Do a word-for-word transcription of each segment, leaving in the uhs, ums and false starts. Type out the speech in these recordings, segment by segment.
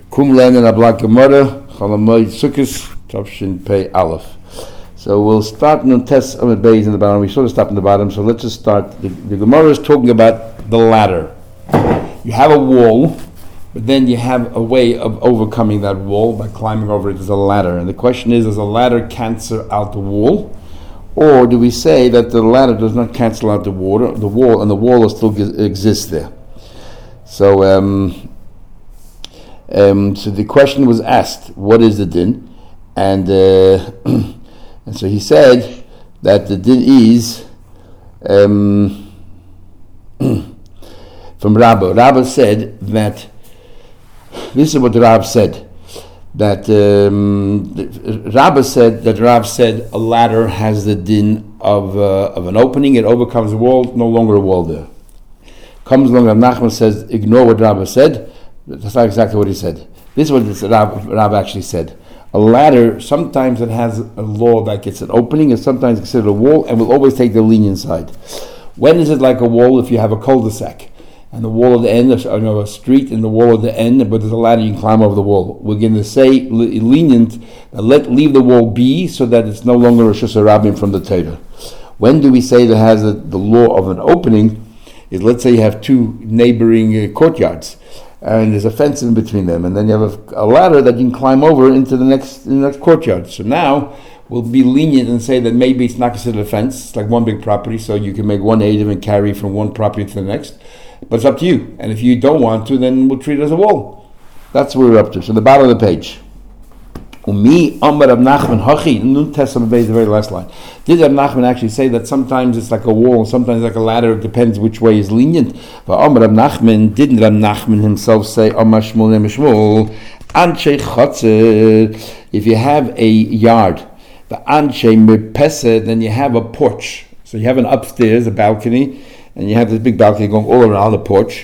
Kum Len and Ablak Gemara, Chalamoid Sukkis, Tavshin Pei Aleph. So we'll start in the test of the base in the bottom. We sort of stop in the bottom, so let's just start. The, the Gemara is talking about the ladder. You have a wall, but then you have a way of overcoming that wall by climbing over it as a ladder. And the question is, does a ladder cancel out the wall? Or do we say that the ladder does not cancel out the water, the wall, and the wall still g- exists there? So, um, um, so the question was asked, what is the din? And uh, and so he said that the din is um, from Rabbah. Rabbah said that this is what the Rav said. That um, Rabbah said that Rav said a ladder has the din of uh, of an opening. It overcomes the wall. No longer a wall there. Comes along. Rav Nachman says, ignore what Rabbah said. That's not exactly what he said. This is what this Rav, Rav actually said. A ladder, sometimes it has a law that gets an opening, and sometimes it's considered a wall, and will always take the lenient side. When is it like a wall? If you have a cul-de-sac, and the wall at the end, you know, a street, and the wall at the end, but there's a ladder, you can climb over the wall. We're going to say lenient, let leave the wall be, so that it's no longer a Rosh Hashanah from the Torah. When do we say that has a, the law of an opening? Is let's say you have two neighboring uh, courtyards, and there's a fence in between them, and then you have a, a ladder that you can climb over into the next the next courtyard. So now we'll be lenient and say that maybe it's not considered a fence. It's like one big property, so you can make one eidim and carry from one property to the next. But it's up to you. And if you don't want to, then we'll treat it as a wall. That's what we're up to. So the bottom of the page. Umi Amar Rab Nachman Hachi. Nun Testament base, the very last line. Did Rab Nachman actually say that sometimes it's like a wall, and sometimes like a ladder? It depends which way is lenient. But Amar Rab Nachman, didn't Rab Nachman himself say Amar Shmuel Nemeshmuel Anshe Chotzer? If you have a yard, the Anshe Mirpesed, then you have a porch. So you have an upstairs, a balcony, and you have this big balcony going all around the porch.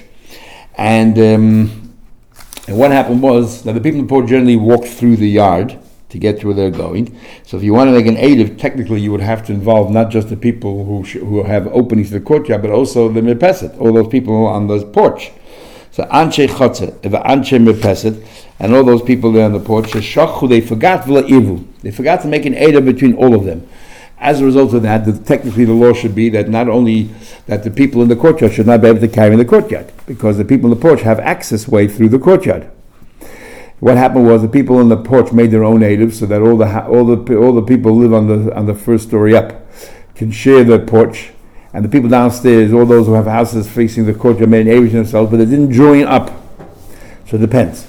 And um, and what happened was, now the people in the porch generally walk through the yard to get to where they're going. So if you want to make an eidav, technically you would have to involve not just the people who sh- who have openings to the courtyard, but also the mirpeset, all those people on the porch. So anshe chotzer, anshe mirpeset, and all those people there on the porch, shachu, they forgot v'la ivu. They forgot to make an eidav between all of them. As a result of that, the, technically the law should be that not only that the people in the courtyard should not be able to carry in the courtyard, because the people in the porch have access way through the courtyard. What happened was the people in the porch made their own eidav, so that all the all the all the people who live on the on the first story up can share the porch, and the people downstairs, all those who have houses facing the courtyard, made an eidav themselves, but they didn't join up. So it depends.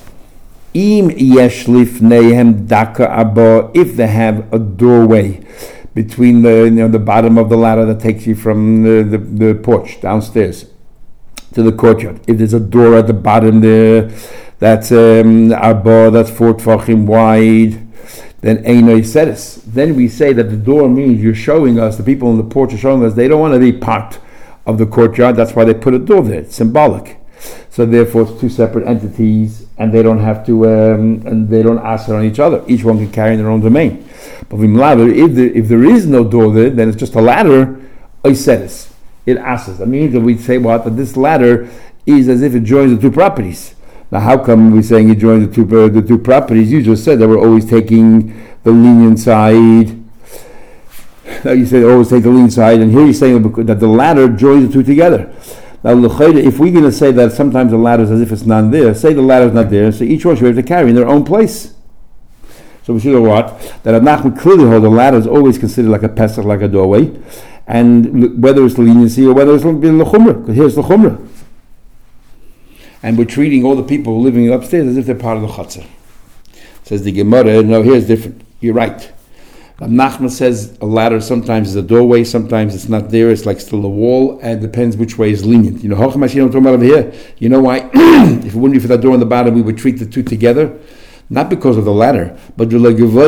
Im yesh lifneihem daka abo, if they have a doorway between the you know the bottom of the ladder that takes you from the, the, the porch downstairs to the courtyard. If there's a door at the bottom there, that's um arba, that's four tefachim wide, then eino yiseres. Then we say that the door means you're showing us, the people in the porch are showing us they don't want to be part of the courtyard. That's why they put a door there. It's symbolic. So therefore, it's two separate entities, and they don't have to, um, and they don't ask on each other. Each one can carry in their own domain. But if there, if there is no door there, then it's just a ladder. Oiseres, it asks. That means that we say what that this ladder is as if it joins the two properties. Now, how come we're saying it joins the two uh, the two properties? You just said that we're always taking the lenient side. Now you said always take the lenient side, and here you're saying that the ladder joins the two together. Now, if we're going to say that sometimes the ladder is as if it's not there, say the ladder is not there, so each one should have to carry in their own place. So we should know what? That Rab Nachman clearly holds the ladder is always considered like a pesach, like a doorway, and whether it's the leniency or whether it's the chumrah, because here's the chumrah. And we're treating all the people living upstairs as if they're part of the chutzner. Says the Gemara, no, here's different. You're right. Rab Nachman says a ladder sometimes is a doorway, sometimes it's not there, it's like still a wall, and it depends which way is lenient. You know, I'm talking about over here. You know why? If it wouldn't be for that door on the bottom, we would treat the two together. Not because of the ladder, but we're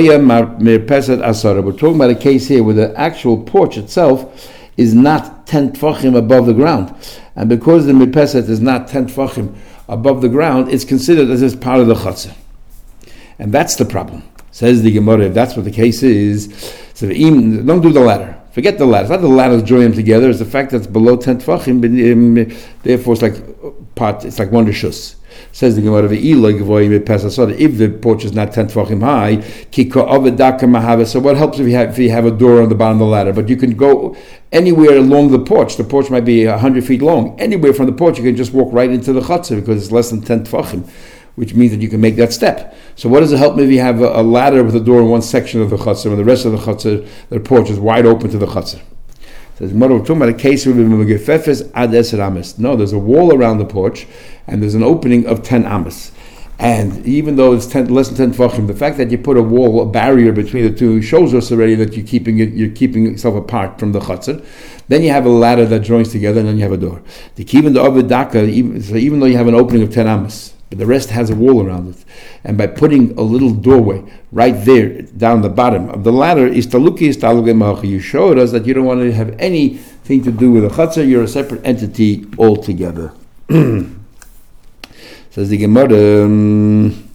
talking about a case here where the actual porch itself is not ten tefachim above the ground. And because the mirpeset is not ten tefachim above the ground, it's considered as if part of the chutzner. And that's the problem. Says the Gemara, if that's what the case is, so don't do the ladder. Forget the ladder. It's not the ladders join them together. It's the fact that it's below ten tefachim. Therefore, it's like part. It's like one rishus. Says the Gemara, if the porch is not ten tefachim high, so what helps if you have if you have a door on the bottom of the ladder? But you can go anywhere along the porch. The porch might be a hundred feet long. Anywhere from the porch, you can just walk right into the chutzah because it's less than ten tefachim, which means that you can make that step. So what does it help me if you have a, a ladder with a door in one section of the chutzah and the rest of the chutzah, the porch is wide open to the chutzah? Says, we're talking about a case where no, there's a wall around the porch and there's an opening of ten amas. And even though it's ten, less than ten tefachim, the fact that you put a wall, a barrier between the two, shows us already that you're keeping it, you're keeping yourself apart from the chutzah. Then you have a ladder that joins together, and then you have a door. The kivin the ovid daka, even so, even though you have an opening of ten amas, but the rest has a wall around it, and by putting a little doorway right there down the bottom of the ladder, is taluki is taluki. You showed us that you don't want to have anything to do with the chutzah. You're a separate entity altogether. Says the Gemara. Um,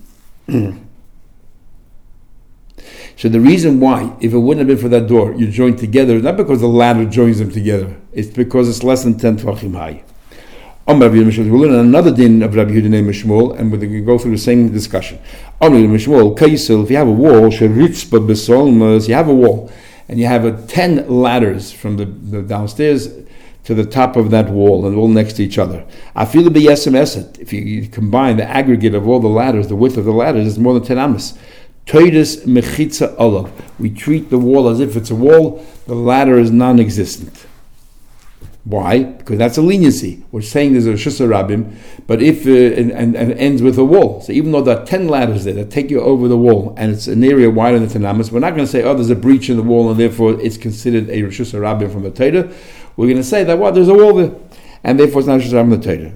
so the reason why, if it wouldn't have been for that door, you join together, not because the ladder joins them together, it's because it's less than ten tefachim high. We'll learn another din of Rabbi Yehuda named Mishmuel, and we're going to go through the same discussion. If you have a wall, you have a wall, and you have a ten ladders from the, the downstairs to the top of that wall, and all next to each other. If you combine the aggregate of all the ladders, the width of the ladders is more than ten amas. We treat the wall as if it's a wall, the ladder is non-existent. Why? Because that's a leniency. We're saying there's a Shus Rabbim, but if uh, and, and, and ends with a wall. So even though there are ten ladders there that take you over the wall, and it's an area wider than ten amas, we're not going to say, oh, there's a breach in the wall, and therefore it's considered a Shus Rabbim from the Torah. We're going to say that what well, there's a wall there, and therefore it's not Shus Rabbim the Torah.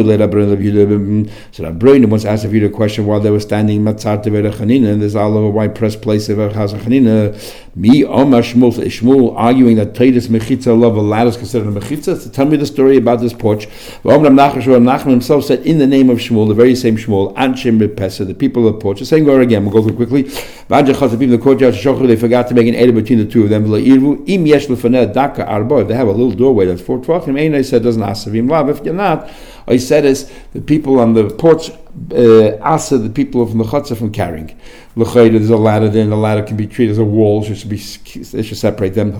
So Rabbeinu once asked Yehuda a question while they were standing Matzar Tevera Chanina, and there's all over a white press place of House of Chanina. Me, Omar Shmuel, Shmuel arguing that Teiris Mechitza love a ladder is considered a Mechitza. So tell me the story about this porch. Omar Nachman himself said in the name of Shmuel, the very same Shmuel, Anshim Bepesa, the people of the porch. The same word again. We'll go through quickly. The people in the courtyard, they forgot to make an edit between the two of them. Im Yesh Lefaneh Daka Arbo. If they have a little doorway that's four tvachim, Ein said doesn't asavim lav. If you're not, I said is the people on the porch uh, asa the people from the chutzah from carrying. There's a ladder there, and the ladder can be treated as a wall. So it should be, it should separate them.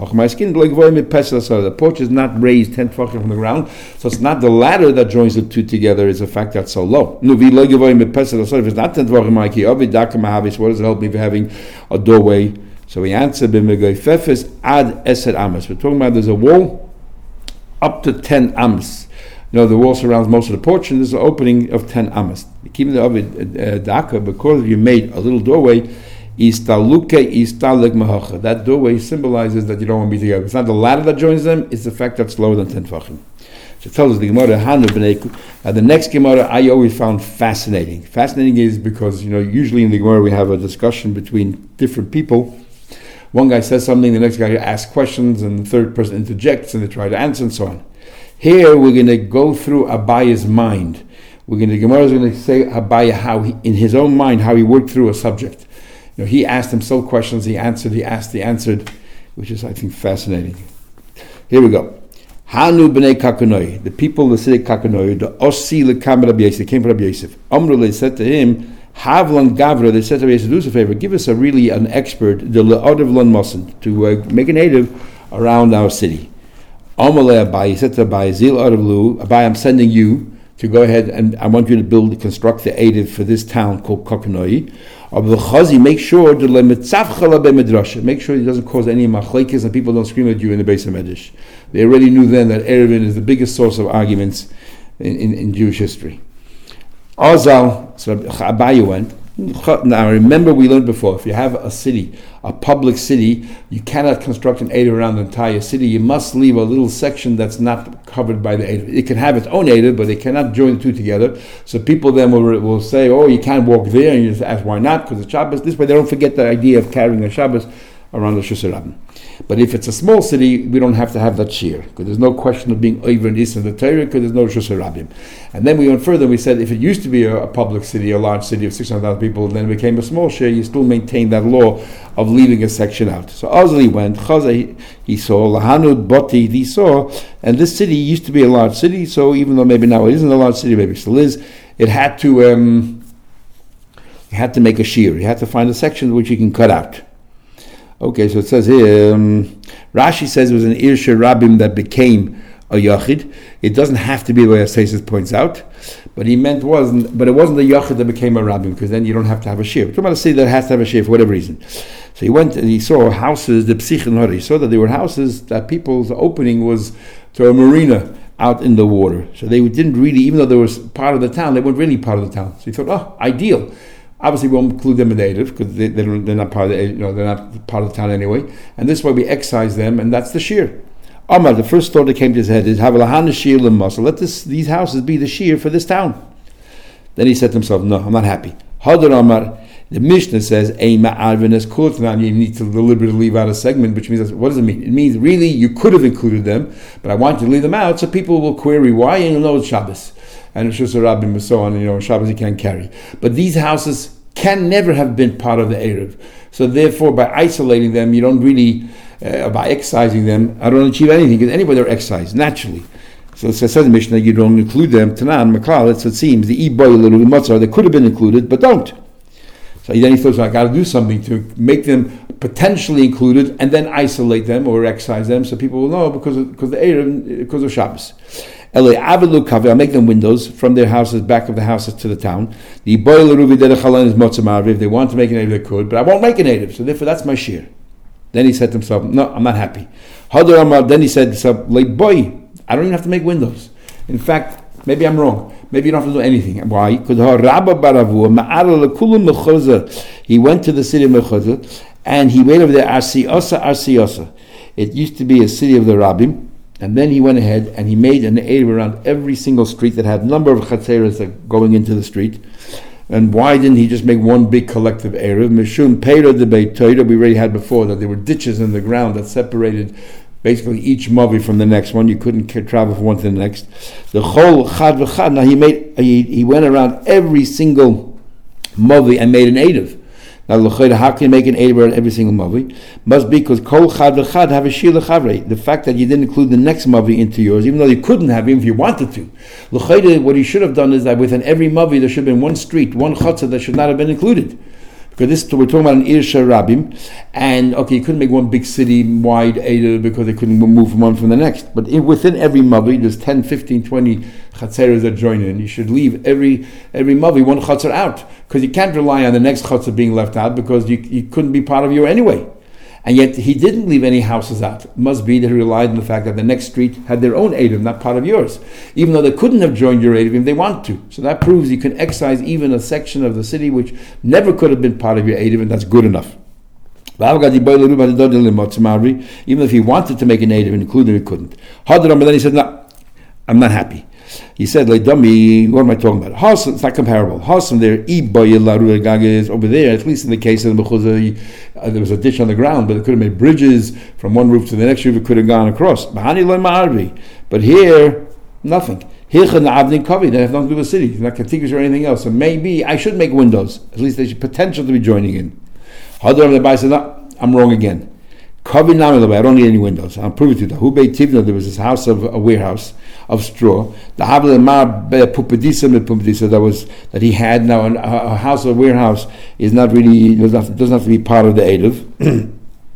The porch is not raised ten tefachim from the ground, so it's not the ladder that joins the two together. It's a fact that's so low. If it's not ten tefachim, what does it help me for having a doorway? So we answer b'megoyfefes ad eser amas. We're talking about there's a wall up to ten amas. You know, the wall surrounds most of the porch, and there's an opening of ten amas. Keeping the ovid daka, because you made a little doorway, istaluke istalek mahacha. That doorway symbolizes that you don't want to be together. It's not the ladder that joins them; it's the fact that it's lower than ten tefachim. So it tells us the Gemara Hanu b'nei. Now the next Gemara I always found fascinating. Fascinating is because you know usually in the Gemara we have a discussion between different people. One guy says something, the next guy asks questions, and the third person interjects, and they try to answer, and so on. Here we're going to go through Abaya's mind. We're going to Gemara is going to say Abaya how he, in his own mind, how he worked through a subject. You know, he asked himself questions, he answered, he asked, he answered, which is I think fascinating. Here we go. Hanu b'nei Kakanoi, the people of the city of Kakanoi, the Osi lekam Rabbi Yosef, came from Rabbi Yosef. Amru, they said to him, Havlan Gavra, they said to Rabbi Yosef, do us a favor, give us a really an expert, the Le'odav Lon Mosen, to uh, make a native around our city. Amalei Abai, he said to Abai, Zil Arablu, Abai, I'm sending you to go ahead and I want you to build, construct the Eidiv for this town called Kakanoi. Abu Chazi, make sure to make sure it doesn't cause any machlekes and people don't scream at you in the base of Medrash. They already knew then that Erevin is the biggest source of arguments in, in, in Jewish history. Azal, so Abai went. Now remember we learned before, if you have a city, a public city, you cannot construct an Eidiv around the entire city. You must leave a little section that's not covered by the Eidiv. It can have its own Eidiv, but they cannot join the two together. So people then will, will say, oh, you can't walk there, and you just ask why not, because it's Shabbos. This way they don't forget the idea of carrying a Shabbos around the Shus Rabbim. But if it's a small city, we don't have to have that shear, because there's no question of being over and east of the Torah, because there's no Shus Rabbim. And then we went further, we said if it used to be a, a public city, a large city of six hundred thousand people, then it became a small shear, you still maintain that law of leaving a section out. So Azli went, Chaza, he saw, Lahanud Boti, he saw, and this city used to be a large city, so even though maybe now it isn't a large city, maybe it still is, it had to um, it had to make a shear. You had to find a section which you can cut out. Okay, so it says here, um, Rashi says it was an Irsha Rabim that became a Yachid. It doesn't have to be the way Asasis points out, but he meant wasn't, but it wasn't the Yachid that became a Rabim, because then you don't have to have a shear. We're talking about a city that has to have a shear for whatever reason. So he went and he saw houses, the Psichin, he saw that there were houses that people's opening was to a marina out in the water. So they didn't really, even though they were part of the town, they weren't really part of the town. So he thought, oh, ideal. Obviously, we won't include them in the Erev because they, they're not part of the, you know, they're not part of the town anyway. And this way, we excise them, and that's the shear. Amar, the first thought that came to his head is, "Havalahan shear l'masal." Let this these houses be the shear for this town. Then he said to himself, "No, I'm not happy." Hadar Amar, the Mishnah says, "Eima arvenes kultanan." You need to deliberately leave out a segment, which means, what does it mean? It means really you could have included them, but I want you to leave them out so people will query why, and you'll know it's Shabbos. And it's just a rabbin and so on, you know, Shabbos you can't carry. But these houses can never have been part of the Erev. So therefore, by isolating them, you don't really, uh, by excising them, I don't achieve anything, because anybody are excised, naturally. So it says in the Mishnah, you don't include them, Tanan, Maklal, it seems, the E-boy, little Matzah, they could have been included, but don't. So then he thought, so I got to do something to make them potentially included, and then isolate them, or excise them, so people will know, because of, because the Erev, because of Shabbos. I'll make them windows from their houses, back of the houses to the town. The boiler ruvi derech is motzamar. If they want to make a native, they could, but I won't make a native. So therefore, that's my shear. Then he said to himself, "No, I'm not happy." Then he said to himself, "Like boy, I don't even have to make windows. In fact, maybe I'm wrong. Maybe you don't have to do anything. Why? Because he went to the city of Mechazah and he went over there. Arsiosa, Arsiosa. It used to be a city of the Rabbim." And then he went ahead and he made an Erev around every single street that had a number of chatzeros going into the street. And why didn't he just make one big collective Erev? Mishum Peira de Beit Torah, we already had before, that there were ditches in the ground that separated basically each Mavi from the next one. You couldn't travel from one to the next. The Chol Chad V'Chad, now he made, he, he went around every single Mavi and made an Erev. Now, how can you make an Erev on every single Mavi? Must be because Kol Chad V'Chad have a Shir L'Chavrei. The fact that you didn't include the next Mavi into yours, even though you couldn't have, even if you wanted to. L'Chayda, what he should have done is that within every Mavi there should have been one street, one Chatzah that should not have been included. Because this, we're talking about an Irsha Rabim, and okay, you couldn't make one big city-wide Erev because they couldn't move from one from the next. But in, within every Mavi, there's ten, fifteen, twenty Chatzeros that join in. You should leave every every Mavi, one Chatzer out. Because you can't rely on the next Chatzer being left out because you, you couldn't be part of your anyway. And yet he didn't leave any houses out. It must be that he relied on the fact that the next street had their own Erev, not part of yours. Even though they couldn't have joined your Erev if they want to. So that proves you can excise even a section of the city which never could have been part of your Erev, and that's good enough. Even if he wanted to make an Erev and include it, he couldn't. But then he said, no, I'm not happy. He said, like, dummy, what am I talking about? Hassan, it's not comparable. Hassan there, is over there, at least in the case of the Mechuzah, uh, there was a ditch on the ground, but it could have made bridges from one roof to the next roof, it could have gone across. But here, nothing. They have nothing to do with the city, not contiguous or anything else. So maybe I should make windows. At least there's potential to be joining in. Hadar said, no, I'm wrong again. I don't need any windows. I'll prove it to you. There was this house of a warehouse of straw. The that was that he had now. A house of a warehouse is not really doesn't have to be part of the Erev.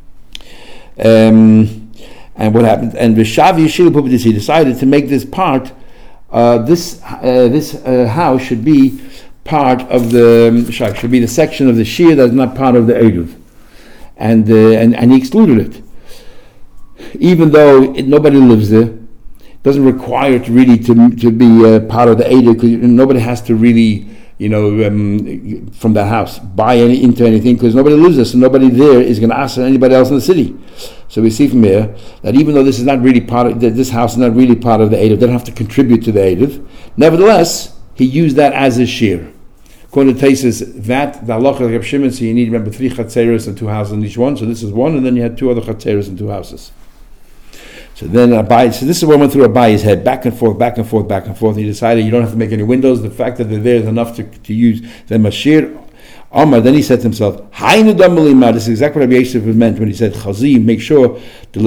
um, and what happened? And Vishavi Shil Pupedis, he decided to make this part. Uh, this uh, this uh, house should be part of the should be the section of the Shir that's not part of the Erev. And, uh, and and he excluded it, even though it, nobody lives there. It doesn't require it really to to be uh, part of the Erev, because nobody has to really, you know, um, from that house buy any, into anything, because nobody lives there, so nobody there is going to ask anybody else in the city. So we see from here that even though this is not really part of this house is not really part of the Erev, they don't have to contribute to the Erev. Nevertheless, he used that as his shir. According to Taisus, that the halacha of Reb Shimon, so you need to remember three chatzeros and two houses in each one. So this is one, and then you had two other chatzeros and two houses. So then Abai, so this is what went through Abai's head, back and forth, back and forth, back and forth. And he decided you don't have to make any windows. The fact that they're there is enough to, to use them as shir. Amar, then he said to himself, Hainu Damalima, this is exactly what Rabbi Yosef meant when he said, Chazim, make sure that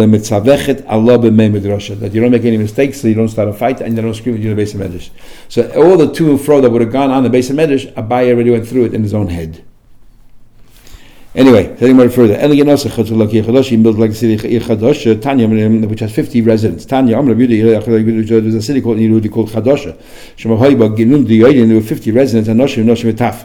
you don't make any mistakes, so you don't start a fight, and you don't scream at you in the Beis HaMedrash. So all the to and fro that would have gone on the Beis HaMedrash, Abaye already went through it in his own head. Anyway, heading more further, he built like the city Tanya, which has fifty residents. Tanya, there's a city called Yehudi called Chadosha. There were fifty residents, and Noshim, Noshim Taf.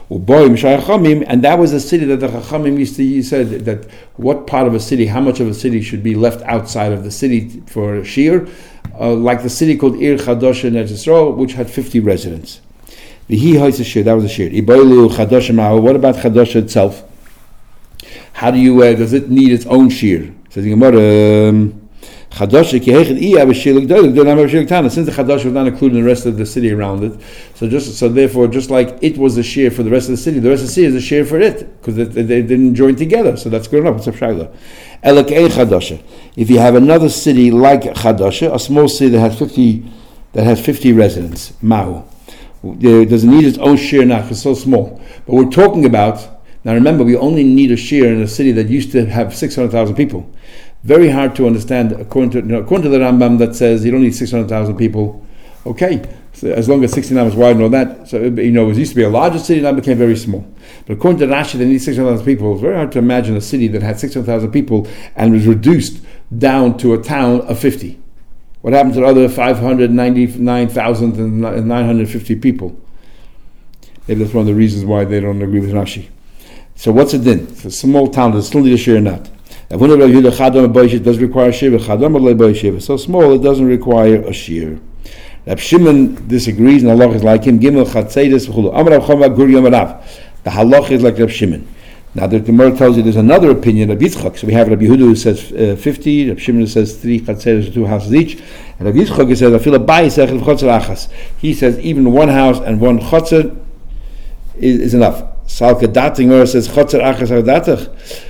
And that was a city that the Chachamim used to, he said that what part of a city, how much of a city should be left outside of the city for Shir, uh, like the city called Ir Chadosha in Eretz Yisrael, which had fifty residents. The He Hois a Shir, that was a Shir. What about Chadosha itself? How do you, uh, does it need its own shir? Says the Gemara, Chadosha ki hechet I have a shir l'gdolik, don't have a shir l'ktana. Since the Chadosha was not included in the rest of the city around it, so just so therefore, just like it was a shir for the rest of the city, the rest of the city is a shir for it because they, they, they didn't join together. So that's good enough. It's a shayla. Elak ein Chadosha. If you have another city like Chadosha, a small city that has fifty that has fifty residents, Mahu, does it need its own shir now because it's so small? But we're talking about. Now remember, we only need a shir in a city that used to have six hundred thousand people. Very hard to understand according to, you know, according to the Rambam that says you don't need six hundred thousand people. Okay, so as long as sixty-nine is wide and all that. So, you know, it used to be a larger city, now it became very small. But according to Rashi, they need six hundred thousand people. It's very hard to imagine a city that had six hundred thousand people and was reduced down to a town of fifty. What happened to the other five hundred ninety-nine thousand nine hundred fifty people? Maybe that's one of the reasons why they don't agree with Rashi. So what's it then? It's a small town, does it still need a shir or not? It does require a shir, so small it doesn't require a shir. Rab Shimon disagrees, and Allah is like him. Gimel Chatzedes v'chulu. Amar Rav Chama Gur Yom Rav. The halach is like Rab Shimon. Now the Gemara tells you there's another opinion of Yitzchak. So we have Rabbi Yehuda who says uh, fifty, Rab Shimon who says three Chatzedes, two houses each, and Rabbi Yitzchak says I feel a bayis echad v'chotzer achas. He says even one house and one chotzer is, is enough. Salka Dating says Chotzer Achas Datach.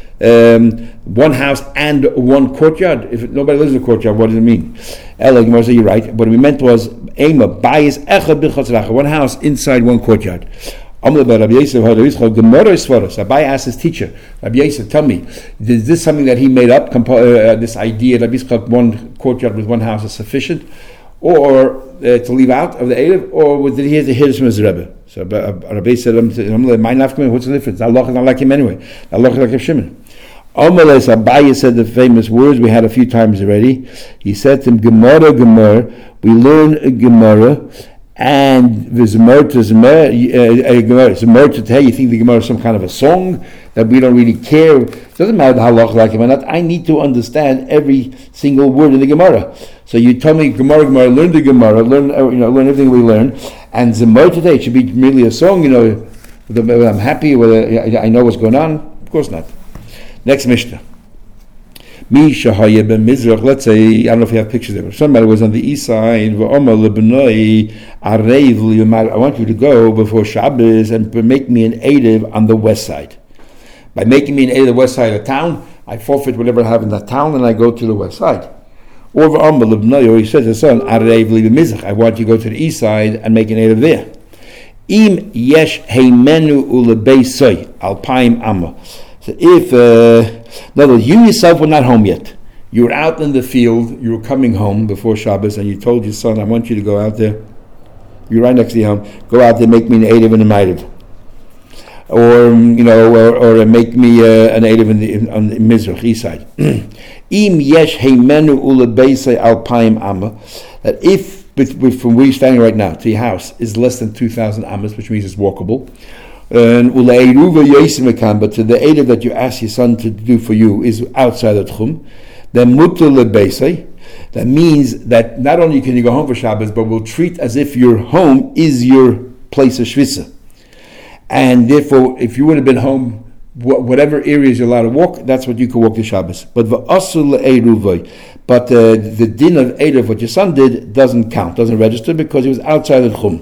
One house and one courtyard. If nobody lives in a courtyard, what does it mean? Ella Gemara says you're right. What we meant was Ema Bayis Echad B'Chotzer Achas. One house inside one courtyard. Abai asked his teacher, Rabbi Yosef, tell me, is this something that he made up? Uh, this idea that one courtyard with one house is sufficient, or uh, to leave out of the Erev, or did he hear the Hiddush from his Rebbe? So uh, Rabbi said, what's the difference? Allah is not like him anyway. Allah is like Rav Shimon. Amalei Abaye said the famous words we had a few times already. He said to him, Gemara, Gemara, we learn a Gemara, and the Zemar to Zemar, Zemar to tell you think the Gemara is some kind of a song that we don't really care. It doesn't matter how Allah like him or not. I need to understand every single word in the Gemara. So you tell me Gemara, Gemara, learn the Gemara, learn you know, learn everything we learn, and Zemar today it should be merely a song. You know, whether I'm happy, whether I know what's going on. Of course not. Next Mishnah. Mi shahaya ben Mizrach. Let's say I don't know if you have pictures there. Somebody was on the east side. I want you to go before Shabbos and make me an eidev on the west side. By making me an eidev on the west side of the town, I forfeit whatever I have in that town and I go to the west side. Or he says to his son, I want you to go to the east side and make an eidev there. Im yesh heimenu ulebeisoi alpaim amma. So if, uh, in other words, you yourself were not home yet. You were out in the field, you were coming home before Shabbos, and you told your son, I want you to go out there. You're right next to your home. Go out there, make me an eidev and a ma'ariv. Or, you know, or, or make me uh, an eidev in the, in, on the Mizrach, east side. Im yesh heimenu ulebeisei alpaim amma. That if, from where you're standing right now to your house, is less than two thousand amas, which means it's walkable, and but to the eidev that you ask your son to do for you is outside the tchum, then mutar lebeisei. That means that not only can you go home for Shabbos, but we'll treat as if your home is your place of shvisa. And therefore, if you would have been home, whatever areas you're allowed to walk, that's what you could walk to Shabbos. But v'asur le'eruvay. But uh, the din of eidev, what your son did, doesn't count, doesn't register because he was outside the tchum.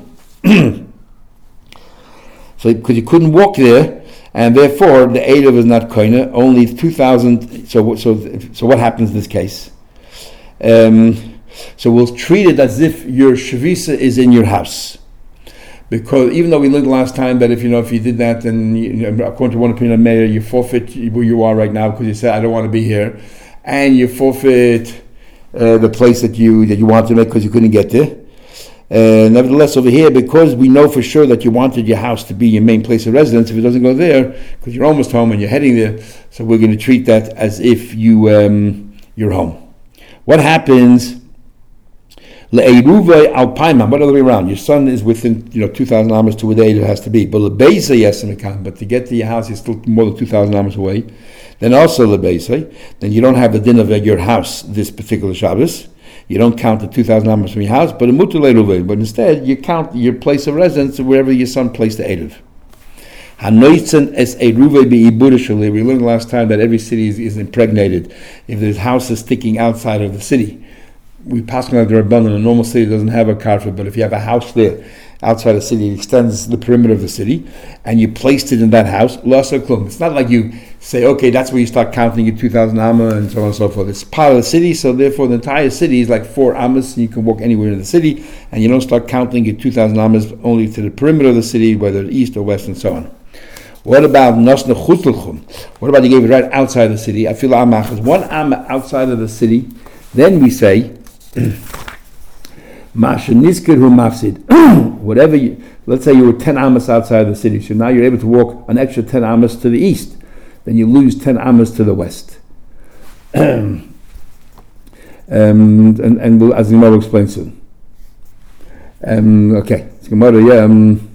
So, because you couldn't walk there, and therefore the eidev is not koine. Only two thousand. So, so, so what happens in this case? Um, so we'll treat it as if your shvisa is in your house, because even though we learned last time that if you know if you did that, then you, according to one opinion of mayor, you forfeit where you are right now because you said I don't want to be here, and you forfeit uh, the place that you that you wanted to make because you couldn't get there. Uh, nevertheless, over here, because we know for sure that you wanted your house to be your main place of residence, if it doesn't go there, because you're almost home and you're heading there, so we're going to treat that as if you um, you're home. What happens? Le'eruvei alpaima. What other way around? Your son is within you know two thousand amas to where the Eruv has to be, but lebeisa yesemikam. But to get to your house, you're still more than two thousand amas away. Then also lebeisa. Then you don't have the din of your house this particular Shabbos. You don't count the two thousand amas from your house, but a mutar le'eruvei. But instead, you count your place of residence wherever your son placed the Eruv. Hanoitzen es eruvei beibura shali. We learned last time that every city is, is impregnated. If there's houses sticking outside of the city, we pass on the Rabbanan. A normal city doesn't have a karfa, but if you have a house there outside the city, it extends the perimeter of the city, and you placed it in that house, lo asar klum. It's not like you say, okay, that's where you start counting your two thousand amma and so on and so forth. It's part of the city, so therefore the entire city is like four ammas, and you can walk anywhere in the city, and you don't start counting your two thousand ammas only to the perimeter of the city, whether east or west and so on. What about nosna chutz l'chum? What about you gave it right outside the city? I feel amachas one amma outside of the city. Then we say, whatever you, let's say you were ten amas outside the city, so now you're able to walk an extra ten amas to the east, then you lose ten amas to the west. um, and and we'll, as the Gemara will explain soon. Um, okay, it's Gemara, yeah. Um,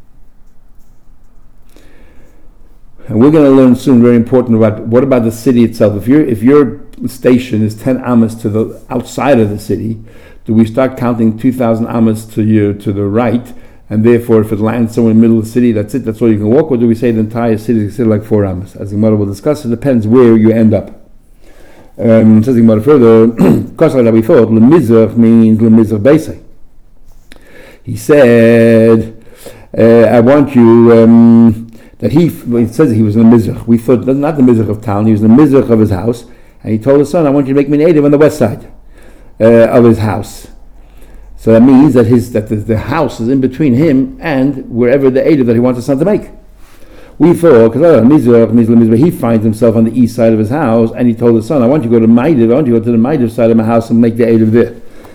and we're going to learn soon, very important, about what about the city itself. If your if your station is ten amas to the outside of the city, do we start counting two thousand amas to you to the right, and therefore if it lands somewhere in the middle of the city, that's it, that's all you can walk, or do we say the entire city is considered like four amas? As the Gemara will discuss, it depends where you end up. Um, says the Gemara further, because like we thought, lemizrach means lemizrach beisai. He said, uh, I want you, um, that he, well, it says that he was in the mizrach. We thought, not the mizrach of town, he was in the mizrach of his house, and he told his son, I want you to make me an Eruv on the west side uh, of his house. So that means that his that the, the house is in between him and wherever the Eruv that he wants his son to make. We thought, because he finds himself on the east side of his house, and he told his son, I want you to go to Maidiv, I want you to go to the Maidiv side of my house and make the Eruv there.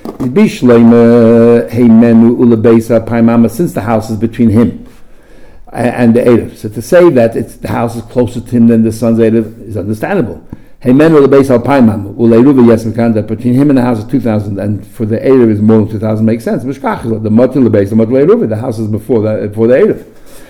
Since the house is between him and the Eruv. So to say that it's, the house is closer to him than the son's Eruv is understandable. That between him and the house is two thousand, and for the Eruv is more than two thousand makes sense. The the house is before the, before the Eruv.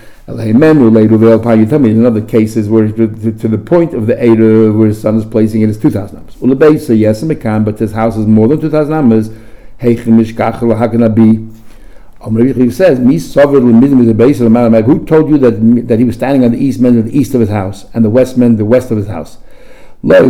You tell me in other cases where to, to, to the point of the Eruv where his son is placing it is two thousand amas. Yes, but this house is more than two thousand amas. How can it be? He says, who told you that that he was standing on the east men the east of his house, and the west men the west of his house? He was on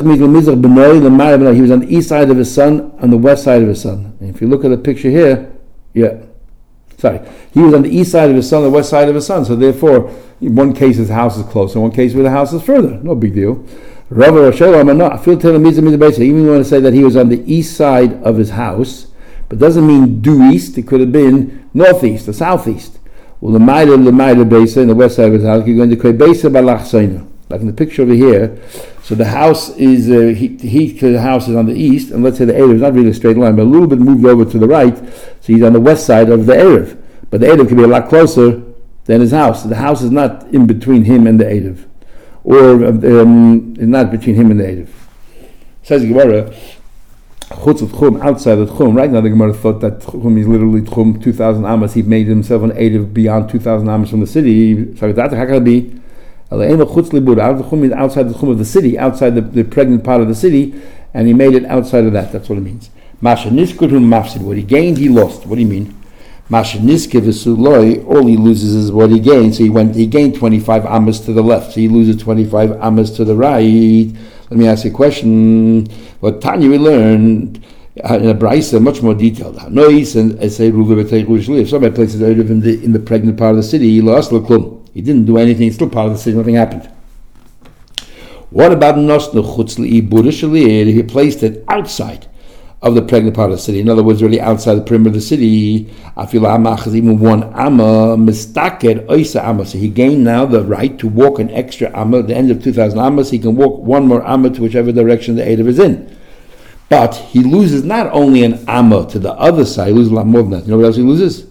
the east side of his son, on the west side of his son. And if you look at the picture here, yeah, sorry, he was on the east side of his son, the west side of his son. So therefore, in one case his house is closer, in one case where the house is further. No big deal. Even you want to say that he was on the east side of his house, but doesn't mean due east. It could have been northeast or southeast. Well, the Maida, the Maida Besa, in the west side of his house, you're going to create Besa Balachsaina, like in the picture over here. So the house is, uh, he, he, the house is on the east, and let's say the Eruv is not really a straight line, but a little bit moved over to the right, so he's on the west side of the Eruv. But the Eruv can be a lot closer than his house. The house is not in between him and the Eruv, or um, not between him and the Eruv. Says the Gemara, Chutz of Tchum, outside of Tchum. Right now the Gemara thought that Tchum is literally Tchum, two thousand amas. He made himself an Eruv beyond two thousand amas from the city. So how can it be? Outside the Tchum of the city, outside the, the pregnant part of the city, and he made it outside of that. That's what it means. Masha Niskurhum Mafsid. What he gained, he lost. What do you mean? Masha Niske V'suloi, all he loses is what he gained. So he went, he gained twenty-five amas to the left. So he loses twenty-five amas to the right. Let me ask you a question. What Tanya we learned in a brayso much more detailed. Nois and say If somebody places Eruv in the in the pregnant part of the city, he lost l'klum. He didn't do anything. He's still part of the city. Nothing happened. What about Nosnu Chutz L'Ibura Shali'ir? He placed it outside of the pregnant part of the city. In other words, really outside the perimeter of the city. Even one amma, mistaker oisa amma. So he gained now the right to walk an extra amma. At the end of two thousand ammas, he can walk one more amma to whichever direction the Erev is in. But he loses not only an amma to the other side, he loses a lot more than that. You know what else he loses?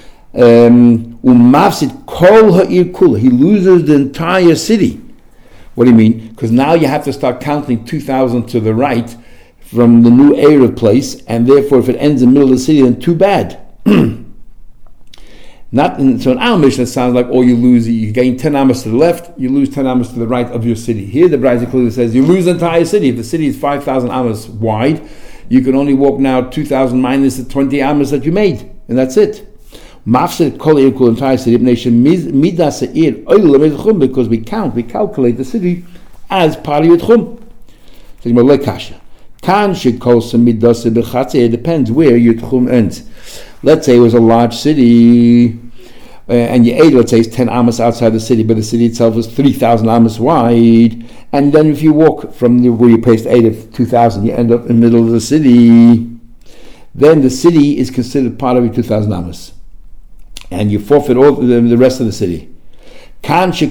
Umafsit kol ha'ir kula. He loses the entire city. What do you mean? Because now you have to start counting two thousand to the right from the new Erev place, and therefore if it ends in the middle of the city, then too bad. Not in, so in our mission, it sounds like, oh, you lose, you gain ten amas to the left, you lose ten amas to the right of your city. Here the Braisa clearly says you lose the entire city. If the city is five thousand amas wide, you can only walk now two thousand minus the twenty amas that you made, and that's it. Mafsid kol equal entire city midas because we count, we calculate the city as part of your tchum. It depends where your tchum ends. Let's say it was a large city, uh, and your ate, let's say, is ten amas outside the city, but the city itself is three thousand amas wide. And then if you walk from the, where you placed eight of two thousand, you end up in the middle of the city. Then the city is considered part of your two thousand amas, and you forfeit all the, the rest of the city. But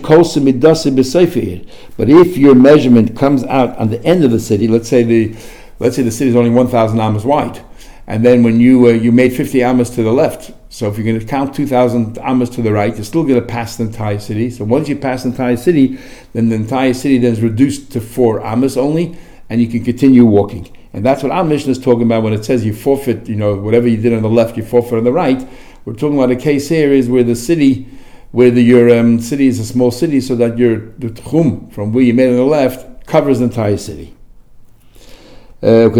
if your measurement comes out on the end of the city, let's say the let's say the city is only one thousand amas wide, and then when you uh, you made fifty amas to the left, so if you're going to count two thousand amas to the right, you're still going to pass the entire city. So once you pass the entire city, then the entire city then is reduced to four amas only, and you can continue walking. And that's what our mission is talking about when it says you forfeit, you know, whatever you did on the left, you forfeit on the right. We're talking about a case here is where the city, where the, your um, city is a small city, so that your the tchum from where you made on the left covers the entire city. Uh,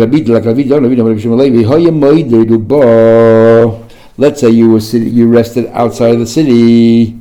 let's say you were city, you rested outside of the city.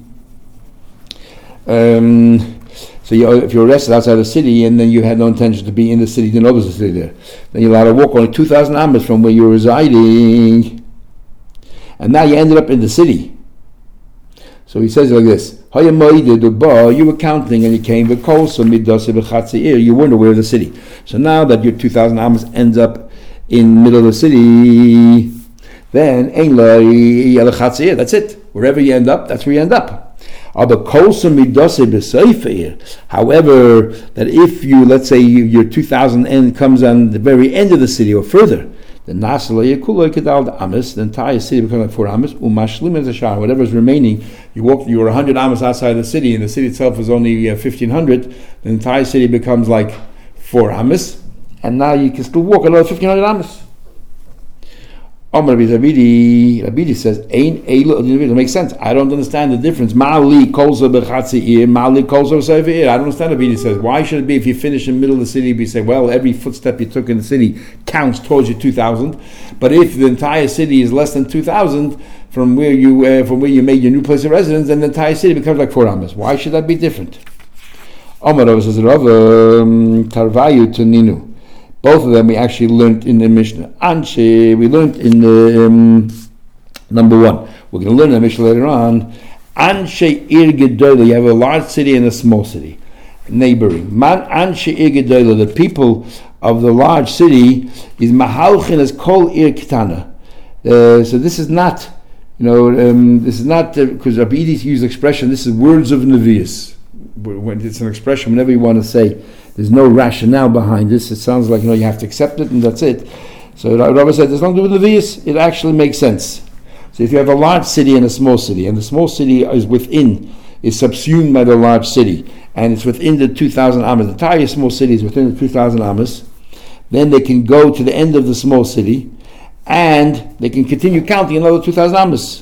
Um, so you, if you're arrested outside the city and then you had no intention to be in the city, then others the city there, then you're allowed to walk only two thousand amas from where you're residing, and now you ended up in the city. So he says like this: you were counting and you came, you weren't aware of the city. So now that your two thousand amas ends up in the middle of the city, then that's it. Wherever you end up, that's where you end up. However, that if you, let's say you, your two thousand end comes on the very end of the city or further, the the entire city becomes like four amas. Whatever is remaining, you walk. You were a hundred amas outside the city, and the city itself is only uh, fifteen hundred. The entire city becomes like four amas, and now you can still walk another fifteen hundred amas. Amar Rabbi Rabbi says, "Ein elo." It makes sense. I don't understand the difference. Ma'ali kolza b'chatzi'ir, ma'ali kolza b'seifir. I don't understand. Rabbi says, why should it be if you finish in the middle of the city, we say, well, every footstep you took in the city counts towards your two thousand. But if the entire city is less than two thousand from where you uh, from where you made your new place of residence, then the entire city becomes like four amas. Why should that be different? Amar Rav says, Rav Tarvayu Taninu. Both of them we actually learned in the Mishnah. Anshe, we learned in the um, number one. We're going to learn in the Mishnah later on. Anshe ir gedola. You have a large city and a small city, neighboring. Man anshe ir gedola. The people of the large city is mahalchin as kol ir kitana. Uh, so this is not, you know, um, this is not because uh, Rabbi Edis used the expression. This is words of Nevi'us. When it's an expression, whenever you want to say. There's no rationale behind this. It sounds like, you know, you have to accept it and that's it. So Rabbi said, there's nothing to do with the Nevi'us. It actually makes sense. So if you have a large city and a small city, and the small city is within, is subsumed by the large city, and it's within the two thousand amas, the entire small city is within the two thousand amas, then they can go to the end of the small city, and they can continue counting another two thousand amas.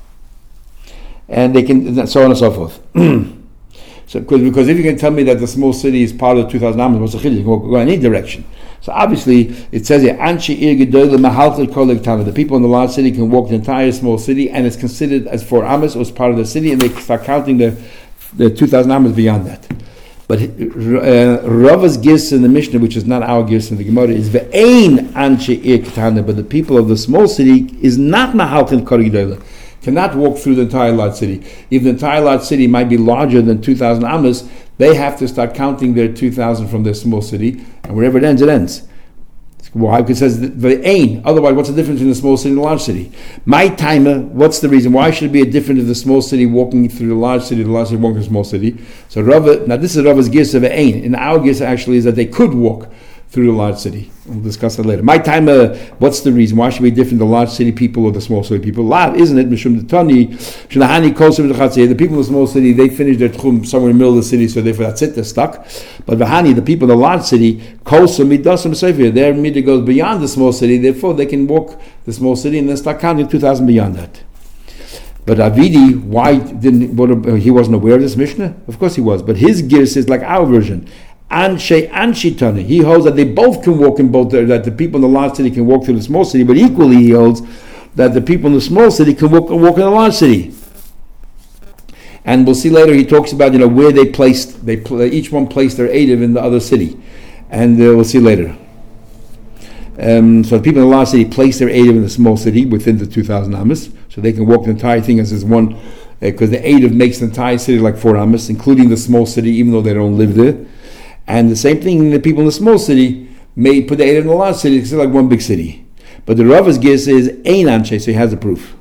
And they can, so on and so forth. So, because, because if you can tell me that the small city is part of the two thousand amas, what's the chiddush? You can go in any direction. So obviously, it says here, Anshi ir gedola mahalchel kolek tana. The people in the large city can walk the entire small city, and it's considered as four amas, or as part of the city, and they start counting the the two thousand amas beyond that. But uh, Rava's gifts in the Mishnah, which is not our gifts in the Gemara, is ve'ein Anshi ir ketana. But the people of the small city is not mahalchel kolek gedola. Cannot walk through the entire large city. If the entire large city might be larger than two thousand amas, they have to start counting their two thousand from their small city, and wherever it ends, it ends. Why? Because it says the ain. Otherwise, what's the difference between the small city and the large city? My timer, what's the reason? Why should it be a difference of the small city walking through the large city, the large city walking through the small city? So Rava, now this is Rava's gis of ain. In our gis actually is that they could walk through the large city. We'll discuss that later. My timer, what's the reason? Why should it be different, the large city people or the small city people? Lav, isn't it? Mishum Tani, Shinahani Kosim V'Chatzeh. The people in the small city, they finish their tchum somewhere in the middle of the city, so therefore that's it, they're stuck. But V'Hani, the people in the large city, Kosim Midasim Sefer, their midah goes beyond the small city, therefore they can walk the small city and then start counting two thousand beyond that. But Avidi, why didn't what, uh, he wasn't aware of this Mishnah? Of course he was, but his girs is like our version. Anshe Anshitani. He holds that they both can walk in both, that the people in the large city can walk through the small city, but equally he holds that the people in the small city can walk, walk in the large city. And we'll see later he talks about, you know, where they placed, they each one placed their Eidiv in the other city. And uh, we'll see later. Um, so the people in the large city place their Eidiv in the small city within the two thousand Amos, so they can walk the entire thing as is one, because uh, the Eidiv makes the entire city like four Amos, including the small city, even though they don't live there. And the same thing, the people in the small city may put the Eidiv in the large city, it's like one big city. But the Rava's guess is Ein Anshe, so he has a proof.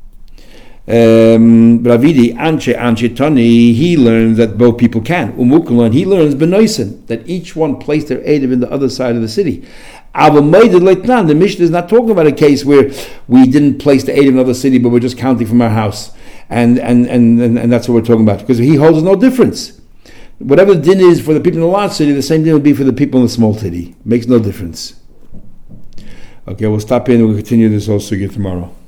Um, Ravidi Anshe Anshe Tani, he learns that both people can. Umukulan, he learns Benoisen, that each one placed their Eidiv in the other side of the city. The Mishnah is not talking about a case where we didn't place the Eidiv in another city, but we're just counting from our house. And and, and, and, and that's what we're talking about. Because he holds no difference. Whatever the din is for the people in the large city, the same thing would be for the people in the small city. Makes no difference. Okay, we'll stop here and we'll continue this whole sugya tomorrow.